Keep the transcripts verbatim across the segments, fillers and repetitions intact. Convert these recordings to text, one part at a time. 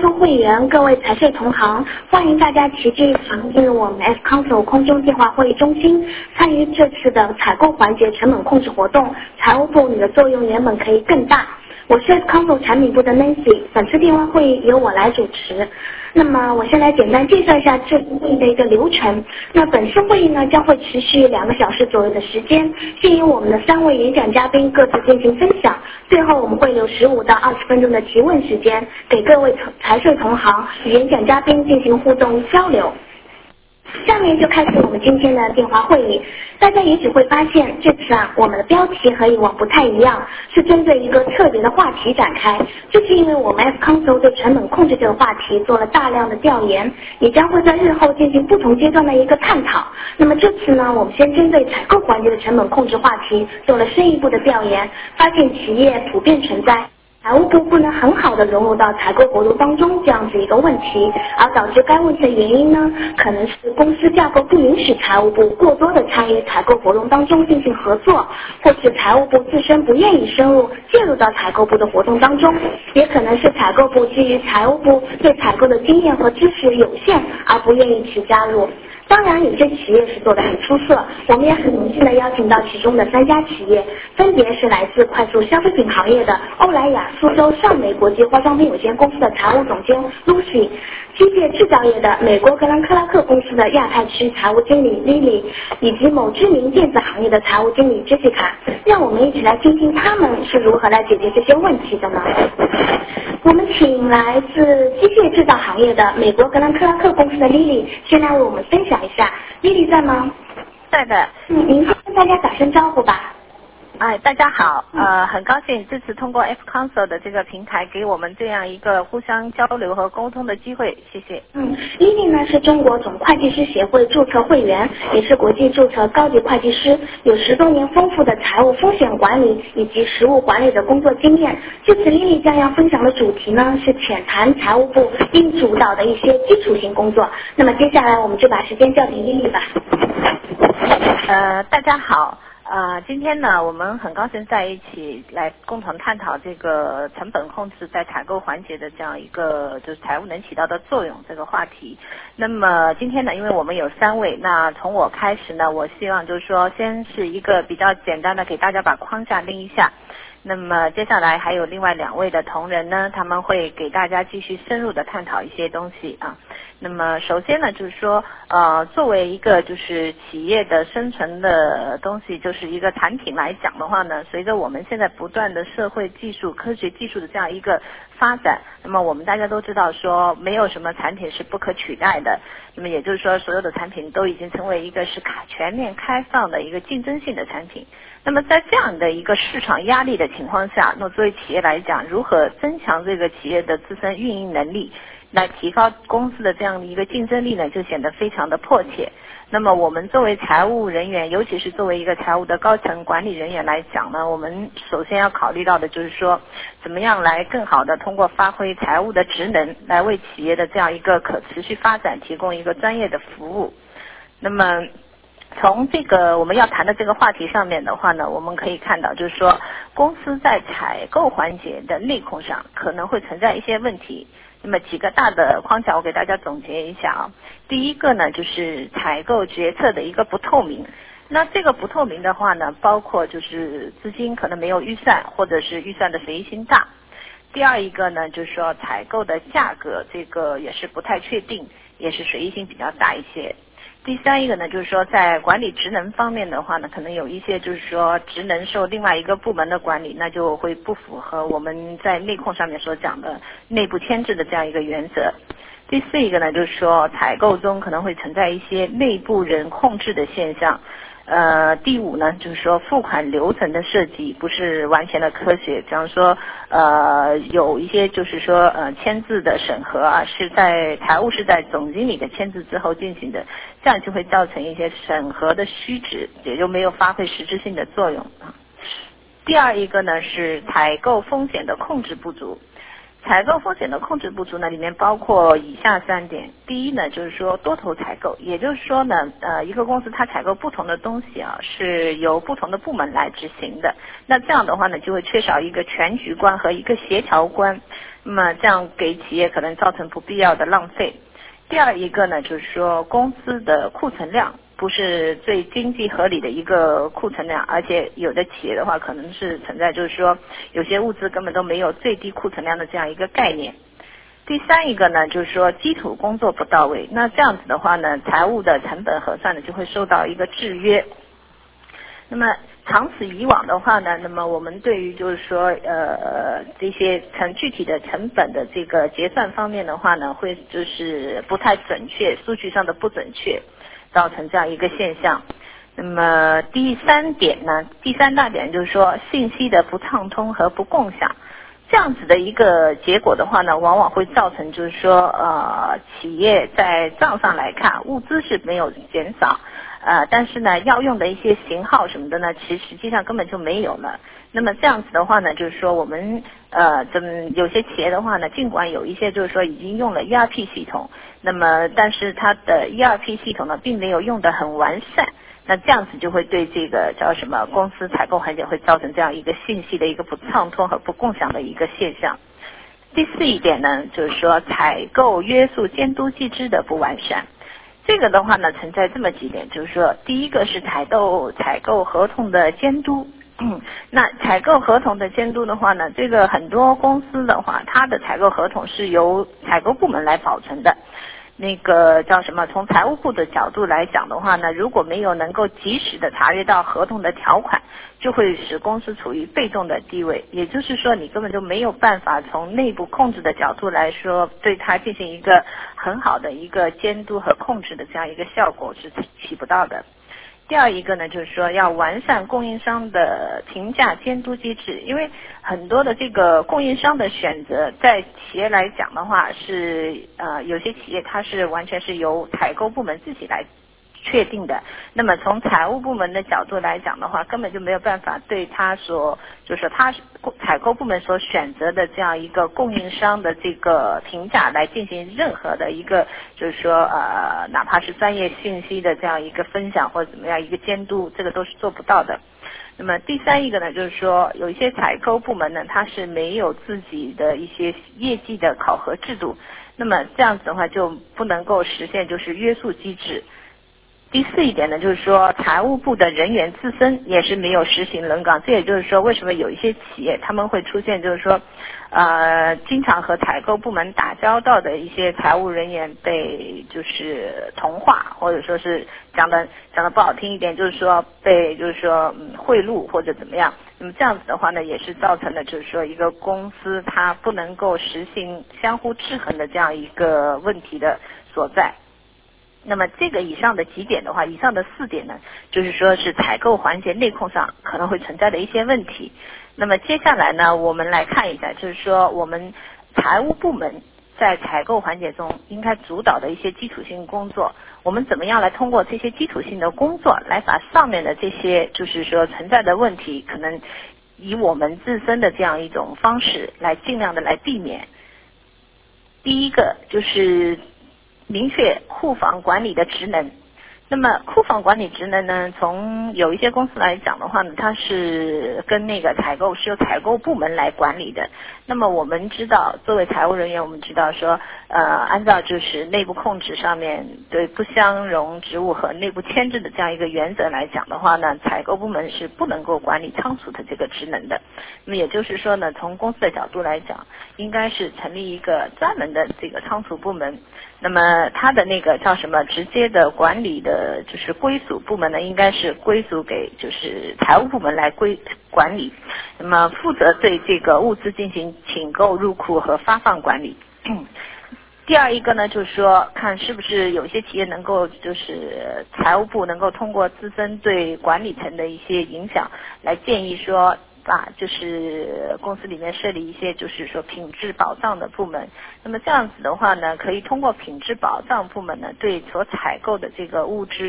Council 会员，各位财税同行，欢迎大家齐聚一堂进入我们 F Council 空中电话会议中心，参与这次的采购环节成本控制活动。财务部，你的作用原本可以更大。我是 F Council 产品部的 Nancy， 本次电话会议由我来主持。那么我先来简单介绍一下这次会议的一个流程。那本次会议呢将会持续两个小时左右的时间，先由我们的三位演讲嘉宾各自进行分享，最后我们会留十五到二十分钟的提问时间，给各位财税同行与演讲嘉宾进行互动交流。下面就开始我们今天的电话会议。大家也许会发现，这次啊，我们的标题和以往不太一样，是针对一个特别的话题展开。这是因为我们 F Council 对成本控制这个话题做了大量的调研，也将会在日后进行不同阶段的一个探讨。那么这次呢，我们先针对采购环节的成本控制话题做了深一步的调研，发现企业普遍存在财务部不能很好的融入到采购活动当中这样子一个问题，而导致该问题的原因呢，可能是公司架构不允许财务部过多的参与采购活动当中进行合作，或是财务部自身不愿意深入介入到采购部的活动当中，也可能是采购部基于财务部对采购的经验和知识有限而不愿意去加入。当然有些企业是做得很出色，我们也很荣幸的邀请到其中的三家企业，分别是来自快速消费品行业的欧莱雅苏州尚美国际化妆品有限公司的财务总监 Lucy， 机械制造业的美国格兰克拉克公司的亚太区财务经理 Lily， 以及某知名电子行业的财务经理 Jessica。 让我们一起来听听他们是如何来解决这些问题的呢？我们请来自机械制造行业的美国格兰克拉克公司的 Lily 先来为我们分享一下。 Lily 在吗？ 在的。 嗯，您先跟大家打声招呼吧。 哎，大家好，呃，很高兴这次通过 F Council 的这个平台给我们这样一个互相交流和沟通的机会，谢谢。 嗯 ，Lily 呢是中国总会计师协会注册会员，也是国际注册高级会计师，有十多年丰富的财务风险管理以及实务管理的工作经验。这次 Lily 将要分享的主题呢是浅谈财务部应主导的一些基础性工作。那么接下来我们就把时间交给 Lily 吧。 呃，大家好。呃，今天呢，我们很高兴在一起来共同探讨这个成本控制在采购环节的这样一个就是财务能起到的作用这个话题。那么今天呢，因为我们有三位，那从我开始呢，我希望就是说先是一个比较简单的给大家把框架定一下。那么接下来还有另外两位的同仁呢，他们会给大家继续深入的探讨一些东西啊。那么首先呢，就是说呃，作为一个就是企业的生存的东西，就是一个产品来讲的话呢，随着我们现在不断的社会技术、科学技术的这样一个发展，那么我们大家都知道说，没有什么产品是不可取代的。那么也就是说，所有的产品都已经成为一个是全面开放的一个竞争性的产品。那么在这样的一个市场压力的情况下，那作为企业来讲，如何增强这个企业的自身运营能力，来提高公司的这样的一个竞争力呢，就显得非常的迫切。那么我们作为财务人员，尤其是作为一个财务的高层管理人员来讲呢，我们首先要考虑到的就是说，怎么样来更好的通过发挥财务的职能，来为企业的这样一个可持续发展提供一个专业的服务。那么从这个我们要谈的这个话题上面的话呢，我们可以看到就是说，公司在采购环节的内控上可能会存在一些问题。那么几个大的框架我给大家总结一下啊。第一个呢，就是采购决策的一个不透明。那这个不透明的话呢，包括就是资金可能没有预算，或者是预算的随意性大。第二一个呢，就是说采购的价格这个也是不太确定，也是随意性比较大一些。第三一个呢，就是说在管理职能方面的话呢，可能有一些就是说职能受另外一个部门的管理，那就会不符合我们在内控上面所讲的内部牵制的这样一个原则。第四一个呢，就是说采购中可能会存在一些内部人控制的现象。呃，第五呢，就是说付款流程的设计不是完全的科学，比方说呃有一些就是说呃签字的审核啊，是在财务是在总经理的签字之后进行的，这样就会造成一些审核的虚值，也就没有发挥实质性的作用啊。第二一个呢是采购风险的控制不足。 采购风险的控制不足呢，里面包括以下三点。第一呢，就是说多头采购，也就是说呢，呃，一个公司它采购不同的东西啊，是由不同的部门来执行的。那这样的话呢，就会缺少一个全局观和一个协调观，那么这样给企业可能造成不必要的浪费。第二一个呢，就是说公司的库存量不是最经济合理的一个库存量，而且有的企业的话可能是存在就是说有些物资根本都没有最低库存量的这样一个概念。第三一个呢，就是说基础工作不到位，那这样子的话呢，财务的成本核算呢就会受到一个制约。那么长此以往的话呢，那么我们对于就是说呃这些成具体的成本的这个结算方面的话呢，会就是不太准确，数据上的不准确，造成这样一个现象。那么第三点呢，第三大点就是说信息的不畅通和不共享。这样子的一个结果的话呢，往往会造成就是说呃企业在账上来看物资是没有减少，呃但是呢要用的一些型号什么的呢，其实实际上根本就没有了。那么这样子的话呢，就是说我们呃怎有些企业的话呢，尽管有一些就是说已经用了 E R P 系统，那么但是它的 E R P 系统呢并没有用得很完善。那这样子就会对这个叫什么公司采购环节会造成这样一个信息的一个不畅通和不共享的一个现象。第四一点呢，就是说采购约束监督机制的不完善。这个的话呢，存在这么几点，就是说第一个是采购采购合同的监督。嗯，那采购合同的监督的话呢，这个很多公司的话，它的采购合同是由采购部门来保存的。那个叫什么？从财务部的角度来讲的话呢，如果没有能够及时的查阅到合同的条款，就会使公司处于被动的地位。也就是说，你根本就没有办法从内部控制的角度来说，对它进行一个很好的一个监督和控制的这样一个效果是起不到的。第二一个呢，就是说要完善供应商的评价监督机制，因为很多的这个供应商的选择，在企业来讲的话是呃有些企业它是完全是由采购部门自己来确定的，那么从财务部门的角度来讲的话，根本就没有办法对他所就是说他采购部门所选择的这样一个供应商的这个评价来进行任何的一个就是说呃哪怕是专业信息的这样一个分享或者怎么样一个监督，这个都是做不到的。那么第三一个呢，就是说有一些采购部门呢，它是没有自己的一些业绩的考核制度，那么这样子的话就不能够实现就是约束机制。第四一点呢，就是说财务部的人员自身也是没有实行轮岗，这也就是说为什么有一些企业他们会出现就是说呃经常和采购部门打交道的一些财务人员被就是同化，或者说是讲的讲的不好听一点，就是说被就是说嗯贿赂或者怎么样。那么这样子的话呢，也是造成了就是说一个公司它不能够实行相互制衡的这样一个问题的所在。那么这个以上的几点的话，以上的四点呢，就是说是采购环节内控上可能会存在的一些问题。那么接下来呢，我们来看一下，就是说我们财务部门在采购环节中应该主导的一些基础性工作，我们怎么样来通过这些基础性的工作来把上面的这些就是说存在的问题，可能以我们自身的这样一种方式来尽量的来避免。第一个就是明确库房管理的职能。那么库房管理职能呢，从有一些公司来讲的话呢，它是跟那个采购是由采购部门来管理的。那么我们知道，作为财务人员，我们知道说，呃，按照就是内部控制上面对不相容职务和内部牵制的这样一个原则来讲的话呢，采购部门是不能够管理仓储的这个职能的。那么也就是说呢，从公司的角度来讲，应该是成立一个专门的这个仓储部门。那么它的那个叫什么直接的管理的就是归属部门呢，应该是归属给就是财务部门来归管理，那么负责对这个物资进行请购入库和发放管理。第二一个呢，就是说看是不是有些企业能够就是财务部能够通过自身对管理层的一些影响来建议说啊，就是公司里面设立一些就是说品质保障的部门。那么这样子的话呢，可以通过品质保障部门呢，对所采购的这个物质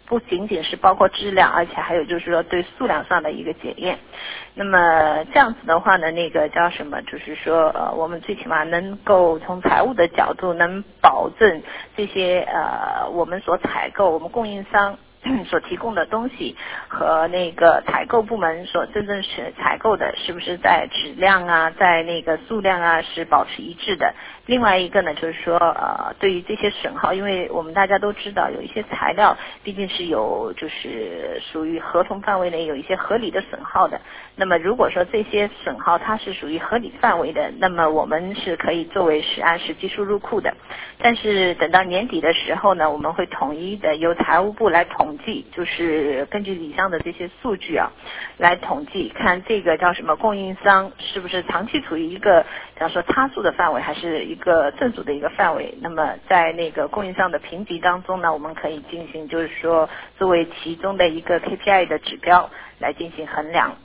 不仅仅是包括质量，而且还有就是说对数量上的一个检验。那么这样子的话呢，那个叫什么，就是说呃，我们最起码能够从财务的角度能保证这些呃我们所采购我们供应商所提供的东西和那个采购部门所真正是采购的是不是在质量啊，在那个数量啊是保持一致的。另外一个呢，就是说呃，对于这些损耗，因为我们大家都知道有一些材料毕竟是有就是属于合同范围内有一些合理的损耗的，那么如果说这些损耗它是属于合理范围的，那么我们是可以作为实按实际输入库的。但是等到年底的时候呢，我们会统一的由财务部来统计，就是根据以上的这些数据啊来统计，看这个叫什么供应商是不是长期处于一个比方说差数的范围，还是一个正数的一个范围。那么在那个供应商的评级当中呢，我们可以进行就是说作为其中的一个 K P I 的指标来进行衡量。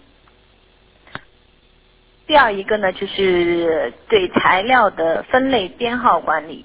第二一个呢，就是对材料的分类编号管理。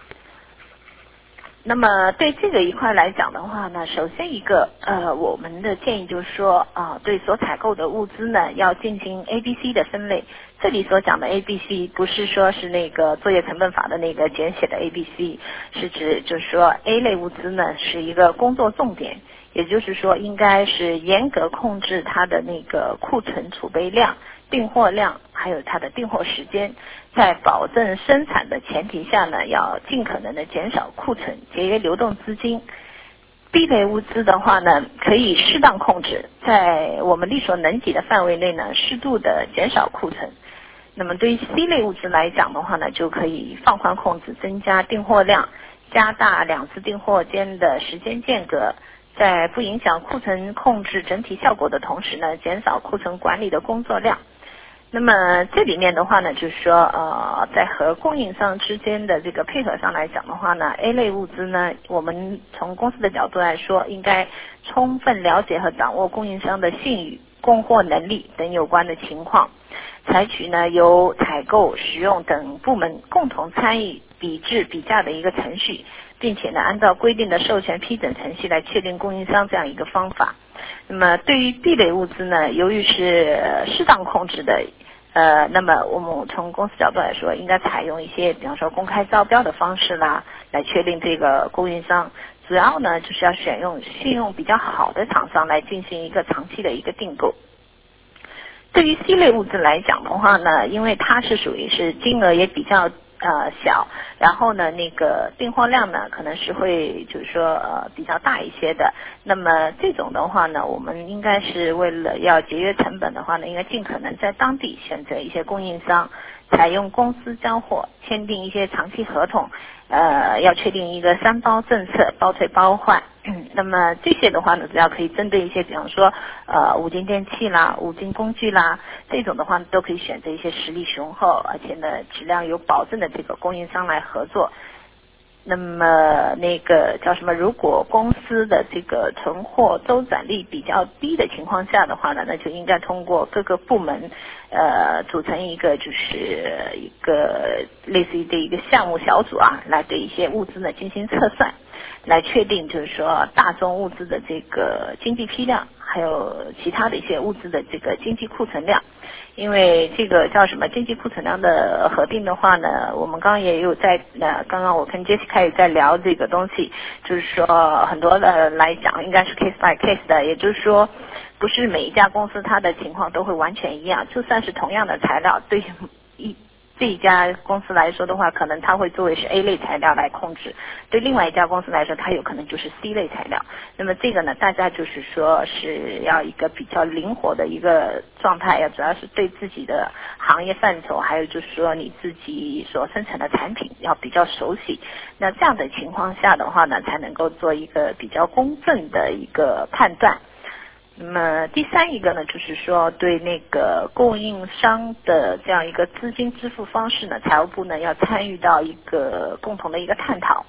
那么对这个一块来讲的话呢，首先一个呃，我们的建议就是说啊、呃，对所采购的物资呢要进行 A B C 的分类。这里所讲的 A B C 不是说是那个作业成本法的那个简写的 A B C， 是指就是说 A 类物资呢是一个工作重点，也就是说应该是严格控制它的那个库存储备量、订货量，还有它的订货时间，在保证生产的前提下呢，要尽可能的减少库存，节约流动资金。B 类物资的话呢，可以适当控制，在我们力所能及的范围内呢，适度的减少库存。那么对于 C 类物资来讲的话呢，就可以放宽控制，增加订货量，加大两次订货间的时间间隔，在不影响库存控制整体效果的同时呢，减少库存管理的工作量。那么这里面的话呢，就是说呃，在和供应商之间的这个配合上来讲的话呢 ，A 类物资呢，我们从公司的角度来说，应该充分了解和掌握供应商的信誉、供货能力等有关的情况，采取呢由采购、使用等部门共同参与比质比价的一个程序，并且呢按照规定的授权批准程序来确定供应商这样一个方法。那么对于 B 类物资呢，由于是适当控制的，呃，那么我们从公司角度来说，应该采用一些比方说公开招标的方式啦，来确定这个供应商。主要呢就是要选用信用比较好的厂商来进行一个长期的一个订购。对于 C 类物资来讲的话呢，因为它是属于是金额也比较呃小，然后呢那个订货量呢可能是会就是说呃比较大一些的。那么这种的话呢，我们应该是为了要节约成本的话呢，应该尽可能在当地选择一些供应商，采用公司交货，签订一些长期合同，呃要确定一个三包政策，包退包换。那么这些的话呢，主要可以针对一些比方说呃五金电器啦、五金工具啦，这种的话都可以选择一些实力雄厚而且呢质量有保证的这个供应商来合作。那么那个叫什么，如果公司的这个存货周转率比较低的情况下的话呢，那就应该通过各个部门呃组成一个就是一个类似于的一个项目小组啊，来对一些物资呢进行测算，来确定就是说大宗物资的这个经济批量，还有其他的一些物资的这个经济库存量。因为这个叫什么经济库存量的核定的话呢，我们刚刚也有在呃，刚刚我跟 Jessica 也在聊这个东西，就是说很多的来讲应该是 case by case 的，也就是说不是每一家公司它的情况都会完全一样，就算是同样的材料，对一这一家公司来说的话，可能它会作为是 A 类材料来控制，对另外一家公司来说，它有可能就是 C 类材料。那么这个呢，大家就是说是要一个比较灵活的一个状态，要主要是对自己的行业范畴，还有就是说你自己所生产的产品要比较熟悉。那这样的情况下的话呢，才能够做一个比较公正的一个判断。那么第三一个呢，就是说对那个供应商的这样一个资金支付方式呢，财务部呢要参与到一个共同的一个探讨，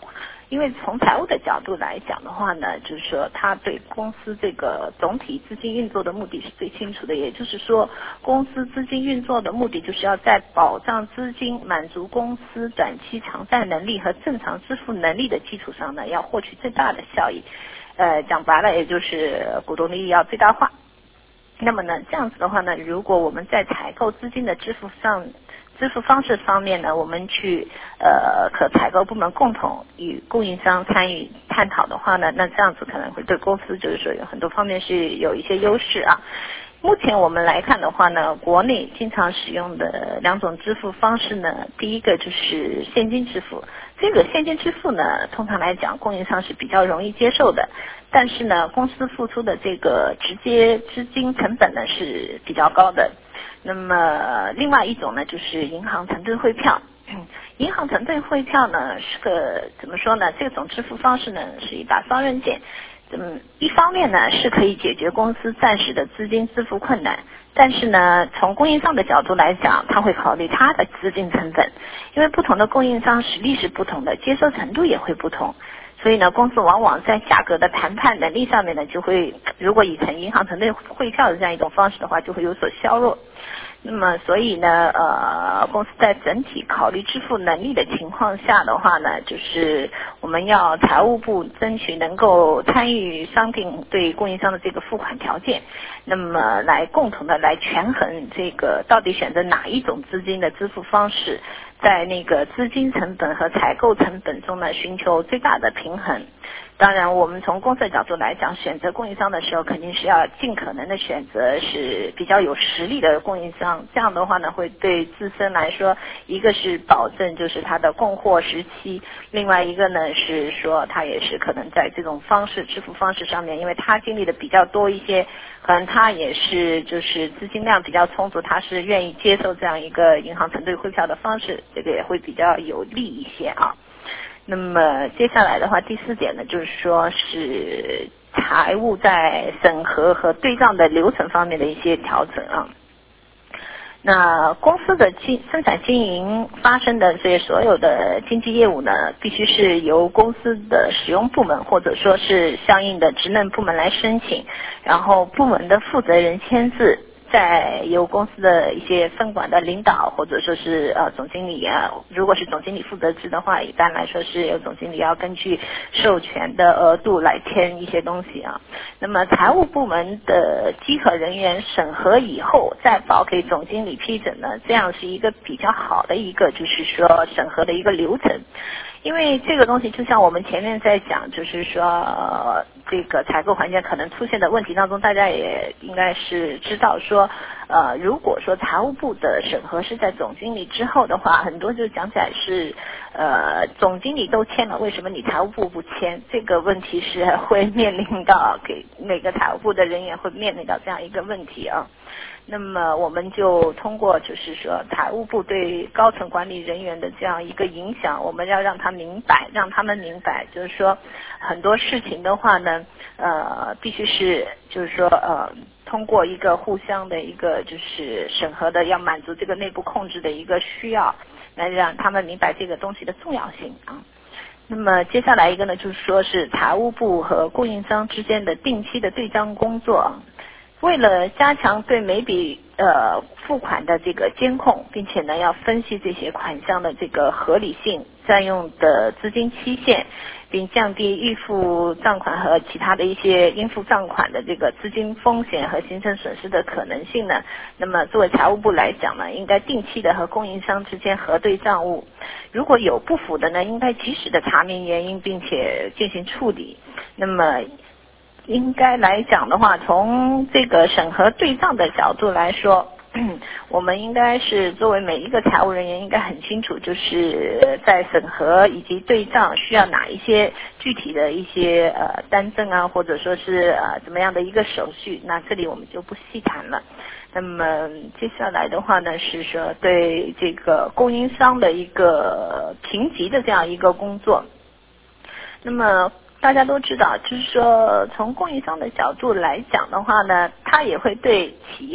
因为从财务的角度来讲的话呢，就是说他对公司这个总体资金运作的目的是最清楚的，也就是说公司资金运作的目的就是要在保障资金、满足公司短期偿债能力和正常支付能力的基础上呢，要获取最大的效益。呃，讲白了也就是股东利益要最大化。那么呢，这样子的话呢，如果我们在采购资金的支付上支付方式方面呢，我们去呃和采购部门共同与供应商参与探讨的话呢，那这样子可能会对公司就是说有很多方面是有一些优势啊。目前我们来看的话呢，国内经常使用的两种支付方式呢，第一个就是现金支付。这个现金支付呢，通常来讲供应商是比较容易接受的，但是呢，公司付出的这个直接资金成本呢是比较高的。那么另外一种呢，就是银行承兑汇票。银行承兑汇票呢是个怎么说呢？这种支付方式呢是一把双刃剑。嗯，一方面呢是可以解决公司暂时的资金支付困难，但是呢，从供应商的角度来讲，他会考虑他的资金成本，因为不同的供应商实力是不同的，接受程度也会不同。所以呢，公司往往在价格的谈判能力上面呢，就会如果以成银行承兑汇票的这样一种方式的话，就会有所削弱。那么，所以呢，呃，公司在整体考虑支付能力的情况下的话呢，就是我们要财务部争取能够参与商定对供应商的这个付款条件，那么来共同的来权衡这个到底选择哪一种资金的支付方式，在那个资金成本和采购成本中呢，寻求最大的平衡。当然，我们从公司的角度来讲，选择供应商的时候，肯定是要尽可能的选择是比较有实力的供应商。这样的话呢，会对自身来说，一个是保证就是它的供货时期，另外一个呢是说它也是可能在这种方式支付方式上面，因为它经历的比较多一些，可能它也是就是资金量比较充足，它是愿意接受这样一个银行承兑汇票的方式，这个也会比较有利一些啊。那么接下来的话，第四点呢，就是说是财务在审核和对账的流程方面的一些调整啊。那公司的经生产经营发生的这些所有的经济业务呢，必须是由公司的使用部门或者说是相应的职能部门来申请，然后部门的负责人签字，再由公司的一些分管的领导或者说是呃总经理啊，如果是总经理负责制的话，一般来说是由总经理要根据授权的额度来签一些东西啊。那么财务部门的稽核人员审核以后再报给总经理批准呢，这样是一个比较好的一个就是说审核的一个流程。因为这个东西就像我们前面在讲，就是说、呃、这个采购环节可能出现的问题当中，大家也应该是知道说呃，如果说财务部的审核是在总经理之后的话，很多就讲起来是呃总经理都签了，为什么你财务部不签？这个问题是会面临到给每个财务部的人员会面临到这样一个问题啊。那么我们就通过就是说财务部对高层管理人员的这样一个影响，我们要让他明白，让他们明白，就是说很多事情的话呢，呃，必须是就是说呃，通过一个互相的一个就是审核的，要满足这个内部控制的一个需要，来让他们明白这个东西的重要性啊。那么接下来一个呢，就是说是财务部和供应商之间的定期的对账工作。为了加强对每笔呃付款的这个监控，并且呢要分析这些款项的这个合理性、占用的资金期限，并降低预付账款和其他的一些应付账款的这个资金风险和形成损失的可能性呢，那么作为财务部来讲呢，应该定期的和供应商之间核对账务，如果有不符的呢，应该及时的查明原因，并且进行处理。那么应该来讲的话，从这个审核对账的角度来说，我们应该是作为每一个财务人员应该很清楚，就是在审核以及对账需要哪一些具体的一些呃单证啊，或者说是呃怎么样的一个手续，那这里我们就不细谈了。那么接下来的话呢，是说对这个供应商的一个评级的这样一个工作。那么大家都知道，就是说从供应商的角度来讲的话呢，他也会对企业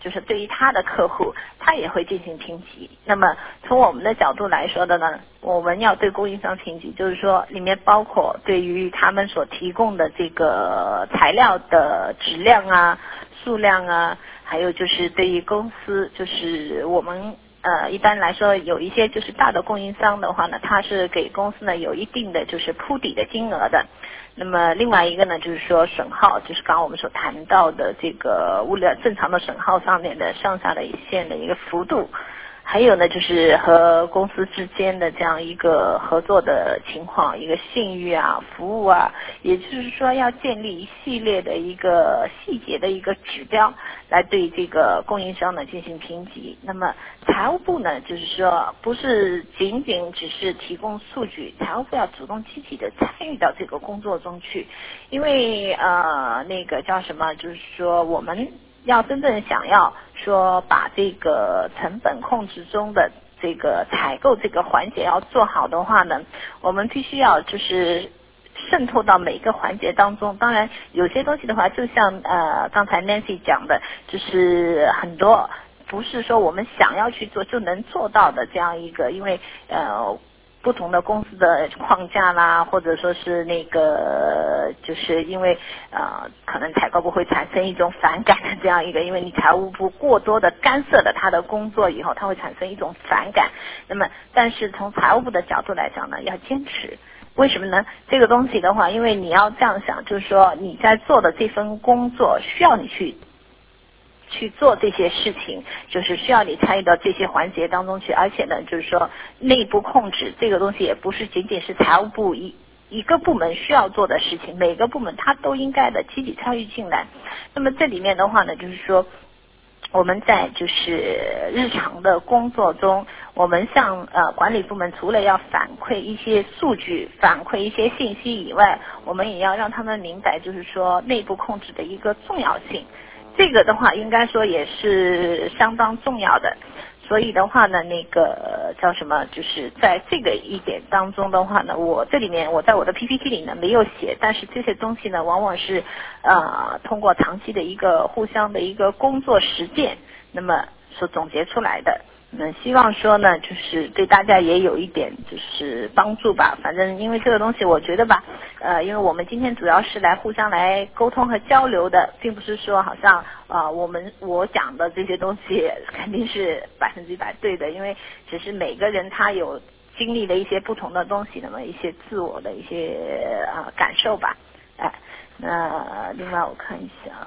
就是对于他的客户，他也会进行评级。那么从我们的角度来说的呢，我们要对供应商评级，就是说里面包括对于他们所提供的这个材料的质量啊、数量啊，还有就是对于公司，就是我们呃一般来说有一些就是大的供应商的话呢，他是给公司呢有一定的就是铺底的金额的。那么另外一个呢，就是说损耗，就是刚刚我们所谈到的这个物料正常的损耗上面的上下的一线的一个幅度，还有呢就是和公司之间的这样一个合作的情况，一个信誉啊、服务啊，也就是说要建立一系列的一个细节的一个指标，来对这个供应商呢进行评级。那么财务部呢，就是说不是仅仅只是提供数据，财务部要主动积极的参与到这个工作中去，因为呃那个叫什么，就是说我们要真正想要说把这个成本控制中的这个采购这个环节要做好的话呢，我们必须要就是渗透到每个环节当中。当然有些东西的话，就像呃刚才 Nancy 讲的，就是很多不是说我们想要去做就能做到的这样一个，因为呃不同的公司的框架啦，或者说是那个就是因为呃可能采购部会产生一种反感的这样一个，因为你财务部过多的干涉了他的工作以后，他会产生一种反感。那么但是从财务部的角度来讲呢，要坚持。为什么呢？这个东西的话，因为你要这样想，就是说你在做的这份工作需要你去去做这些事情，就是需要你参与到这些环节当中去，而且呢，就是说内部控制这个东西也不是仅仅是财务部一一个部门需要做的事情，每个部门它都应该的积极参与进来。那么这里面的话呢，就是说我们在就是日常的工作中，我们向呃管理部门除了要反馈一些数据、反馈一些信息以外，我们也要让他们明白，就是说内部控制的一个重要性。这个的话，应该说也是相当重要的。所以的话呢，那个叫什么，就是在这个一点当中的话呢，我这里面我在我的 P P T 里呢没有写，但是这些东西呢，往往是呃通过长期的一个互相的一个工作实践，那么所总结出来的。嗯，希望说呢，就是对大家也有一点就是帮助吧。反正因为这个东西，我觉得吧，呃，因为我们今天主要是来互相来沟通和交流的，并不是说好像啊、呃，我们我讲的这些东西肯定是百分之一百对的，因为只是每个人他有经历了一些不同的东西，那么一些自我的一些啊、呃、感受吧。哎，那另外我看一下。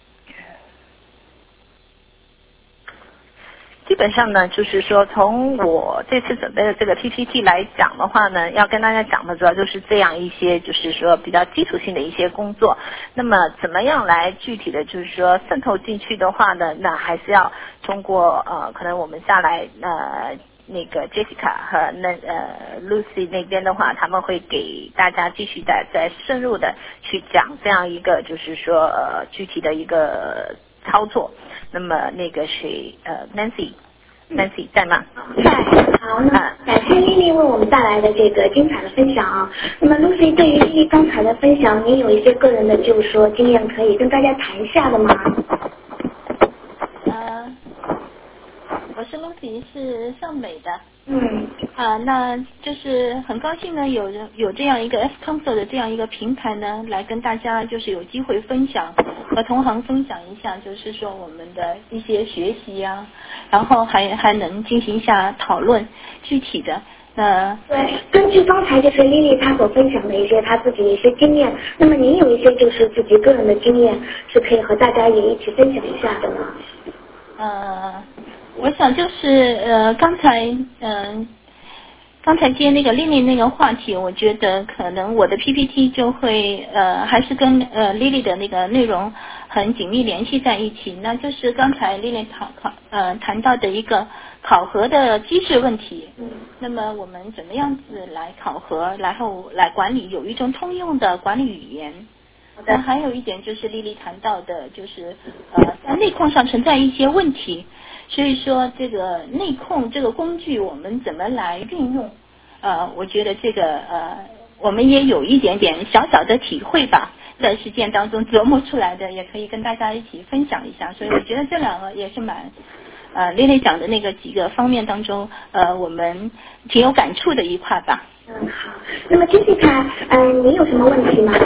基本上呢，就是说从我这次准备的这个 P P T 来讲的话呢，要跟大家讲的主要就是这样一些，就是说比较基础性的一些工作。那么怎么样来具体的就是说渗透进去的话呢，那还是要通过呃，可能我们下来呃那个 Jessica 和那呃 Lucy 那边的话，他们会给大家继续的再深入的去讲这样一个就是说呃具体的一个操作。那么那个谁呃 Nancy Nancy 在吗？ 在。好，那感谢丽丽为我们带来的这个精彩的分享啊。那么 Lucy 对于丽丽刚才的分享，您有一些个人的就是说经验可以跟大家谈一下的吗？ 呃，我是 Lucy， 是上美的。 嗯。 啊，那就是很高兴呢，有有这样一个 S Council 的这样一个平台呢，来跟大家就是有机会分享，和同行分享一下，就是说我们的一些学习呀、啊，然后还还能进行一下讨论具体的。那对，根据刚才就是丽丽她所分享的一些她自己的一些经验，那么您有一些就是自己个人的经验，是可以和大家也一起分享一下的呢？ 呃，我想就是呃，刚才嗯。呃刚才接那个丽丽那个话题，我觉得可能我的 P P T 就会呃还是跟呃丽丽的那个内容很紧密联系在一起。那就是刚才丽丽考考呃谈到的一个考核的机制问题。嗯。那么我们怎么样子来考核，然后来管理，有一种通用的管理语言。那还有一点就是丽丽谈到的，就是呃在内控上存在一些问题。所以说这个内控这个工具我们怎么来运用？呃，我觉得这个呃我们也有一点点小小的体会吧，在实践当中琢磨出来的，也可以跟大家一起分享一下。所以我觉得这两个也是蛮，呃，蕾蕾讲的那个几个方面当中，呃，我们挺有感触的一块吧。 嗯，好。那么 Jessica， 嗯、呃，你有什么问题吗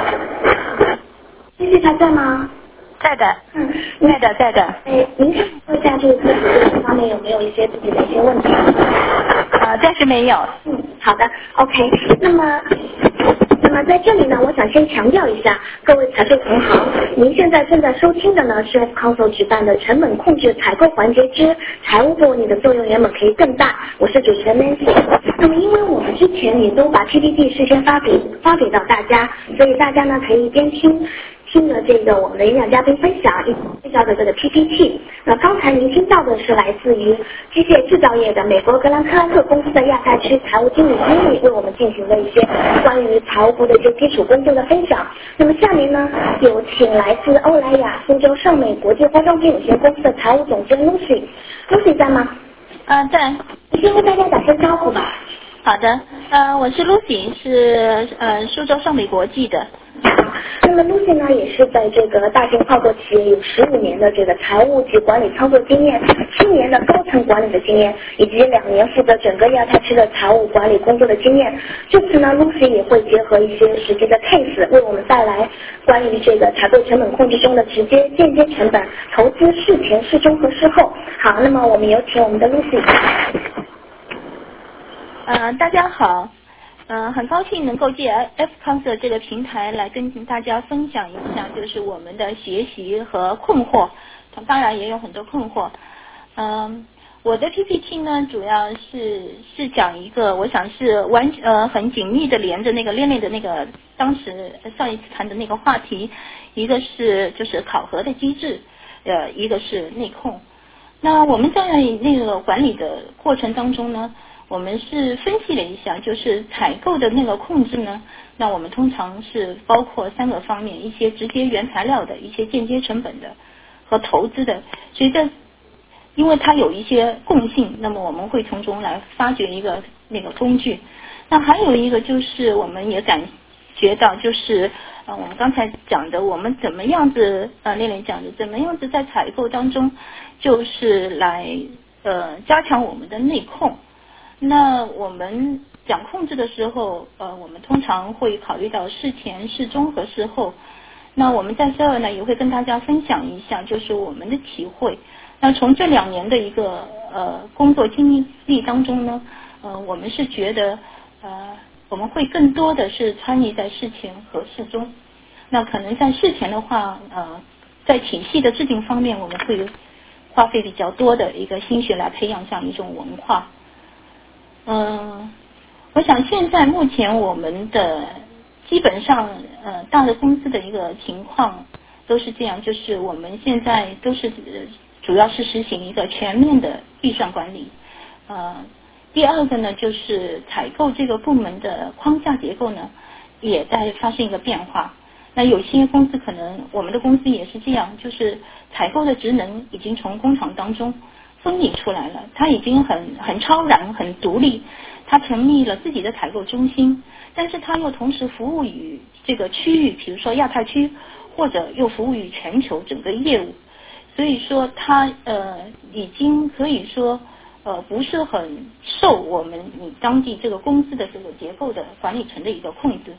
？Jessica 在吗？ 在的。 嗯， 在的，在的。 哎，您看说一下这个自己这方面有没有一些自己的一些问题？ 呃，暂时没有。 嗯，好的 ，OK。那么，那么在这里呢，我想先强调一下，各位财税同行，您现在正在收听的呢是 F Council 举办的成本控制采购环节之财务部，你的作用原本可以更大。我是主持人 Nancy。那么，因为我们之前也都把 P P T 事先发给发给到大家，所以大家呢可以边听。听了这个我们的演讲嘉宾分享，一介绍的这个 P P T。那刚才您听到的是来自于机械制造业的美国格兰克拉克公司的亚太区财务经理经理为我们进行的一些关于财务部的一些基础工作的分享。那么下面呢，有请来自欧莱雅苏州盛美国际化妆品有限公司的财务总监 Lucy。Lucy 在吗？ 啊、呃，在。 你先跟大家打声招呼吧。 好的，呃，我是 Lucy， 是呃苏州盛美国际的。 那么 Lucy 呢，也是在这个大型跨国企业有十五年的这个财务及管理操作经验，七年的高层管理的经验，以及两年负责整个亚太区的财务管理工作的经验。这次呢 ，Lucy 也会结合一些实际的 case， 为我们带来关于这个采购成本控制中的直接、间接成本、投资事前、事中和事后。好，那么我们有请我们的 Lucy。 呃，大家好。嗯、呃，很高兴能够借 F Council 这个平台来跟大家分享一下，就是我们的学习和困惑，当然也有很多困惑。嗯、呃，我的 P P T 呢，主要是是讲一个，我想是完呃很紧密的连着那个链链的那个当时上一次谈的那个话题，一个是就是考核的机制，呃，一个是内控。那我们在那个管理的过程当中呢，我们是分析了一下，就是采购的那个控制呢，那我们通常是包括三个方面，一些直接原材料的，一些间接成本的和投资的，所以这因为它有一些共性，那么我们会从中来发掘一个那个工具。那还有一个就是我们也感觉到，就是呃我们刚才讲的，我们怎么样子呃那里讲的，怎么样子在采购当中，就是来呃加强我们的内控。那我们讲控制的时候，呃，我们通常会考虑到事前、事中和事后。那我们在这儿呢，也会跟大家分享一下，就是我们的体会。那从这两年的一个呃工作经历当中呢，呃，我们是觉得呃，我们会更多的是参与在事前和事中。那可能在事前的话，呃，在体系的制定方面，我们会花费比较多的一个心血来培养这样一种文化。嗯，我想现在目前我们的基本上呃大的公司的一个情况都是这样，就是我们现在都是主要是实行一个全面的预算管理。呃，第二个呢，就是采购这个部门的框架结构呢也在发生一个变化。那有些公司可能我们的公司也是这样，就是采购的职能已经从工厂当中分离出来了，它已经很很超然、很独立，它成立了自己的采购中心，但是它又同时服务于这个区域，比如说亚太区，或者又服务于全球整个业务，所以说它呃已经可以说呃不是很受我们你当地这个公司的这个结构的管理层的一个控制。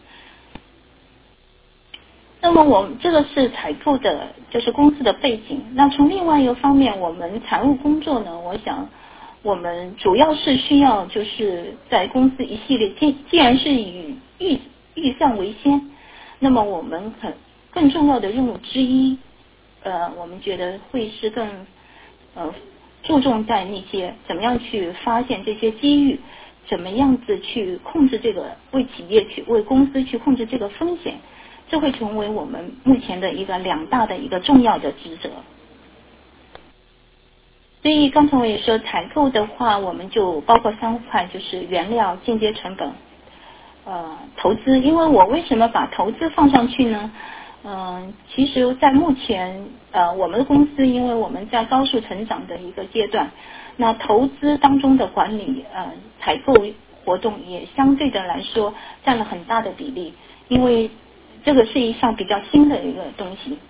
那么我们这个是采购的，就是公司的背景。那从另外一个方面，我们财务工作呢，我想我们主要是需要就是在公司一系列，既既然是以预预算为先，那么我们很更重要的任务之一，呃，我们觉得会是更呃注重在那些怎么样去发现这些机遇，怎么样子去控制这个为企业去为公司去控制这个风险。这会成为我们目前的一个两大的一个重要的职责。所以刚才我也说，采购的话，我们就包括三块，就是原料、间接成本、呃投资。因为我为什么把投资放上去呢？嗯、呃，其实在目前呃我们的公司，因为我们在高速成长的一个阶段，那投资当中的管理，呃采购活动也相对的来说占了很大的比例，因为这个是一项比较新的一个东西。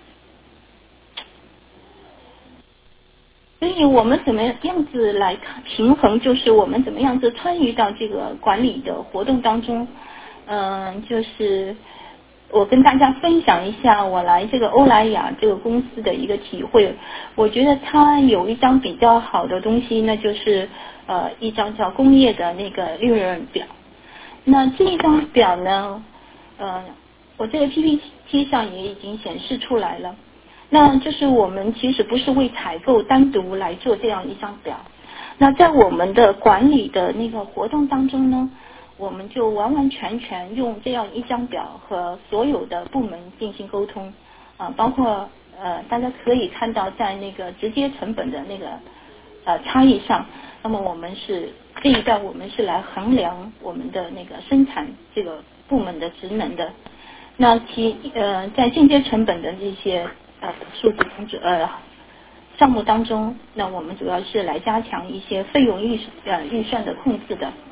所以我们怎么样子来看平衡，就是我们怎么样子参与到这个管理的活动当中。嗯，就是我跟大家分享一下我来这个欧莱雅这个公司的一个体会。我觉得它有一张比较好的东西，那就是呃一张叫工业的那个利润表。那这一张表呢，呃，我这个 P P T 上也已经显示出来了。那就是我们其实不是为采购单独来做这样一张表，那在我们的管理的那个活动当中呢，我们就完完全全用这样一张表和所有的部门进行沟通啊，包括呃大家可以看到在那个直接成本的那个呃差异上，那么我们是这一段我们是来衡量我们的那个生产这个部门的职能的。那其呃在间接成本的这些呃数字当中呃项目当中，那我们主要是来加强一些费用预呃预算的控制的。